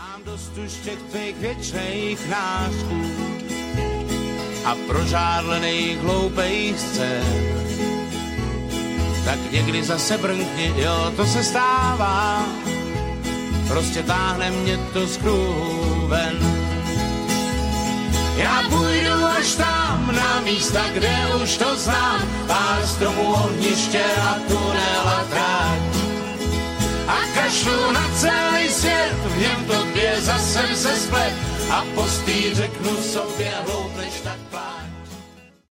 Mám dost už těch tvých věčných nářků a prožádlených hloupejch scén. Tak někdy zase brnkni, jo, to se stává, prostě táhne mě to z kruhu ven. Já půjdu až tam, na místa, kde už to znám, pár stromů, ohniště a tunel a tráť. A kašlu na celý svět, v něm tobě zase se splet a postý řeknu sobě, hloupneš tak pláč.